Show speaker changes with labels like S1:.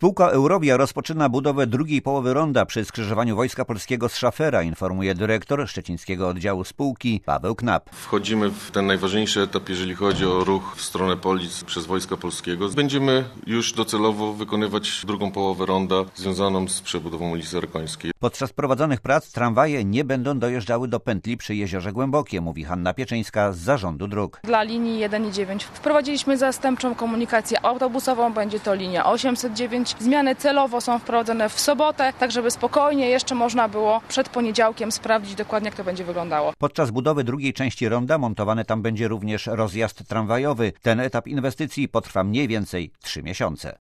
S1: Spółka Eurowia rozpoczyna budowę drugiej połowy ronda przy skrzyżowaniu Wojska Polskiego z Szafera, informuje dyrektor szczecińskiego oddziału spółki Paweł Knap.
S2: Wchodzimy w ten najważniejszy etap, jeżeli chodzi o ruch w stronę Polic przez Wojska Polskiego. Będziemy już docelowo wykonywać drugą połowę ronda związaną z przebudową ulicy Arkońskiej.
S1: Podczas prowadzonych prac tramwaje nie będą dojeżdżały do pętli przy Jeziorze Głębokie, mówi Hanna Pieczyńska z Zarządu Dróg.
S3: Dla linii 1 i 9 wprowadziliśmy zastępczą komunikację autobusową, będzie to linia 809. Zmiany celowo są wprowadzone w sobotę, tak żeby spokojnie jeszcze można było przed poniedziałkiem sprawdzić dokładnie, jak to będzie wyglądało.
S1: Podczas budowy drugiej części ronda montowany tam będzie również rozjazd tramwajowy. Ten etap inwestycji potrwa mniej więcej 3 miesiące.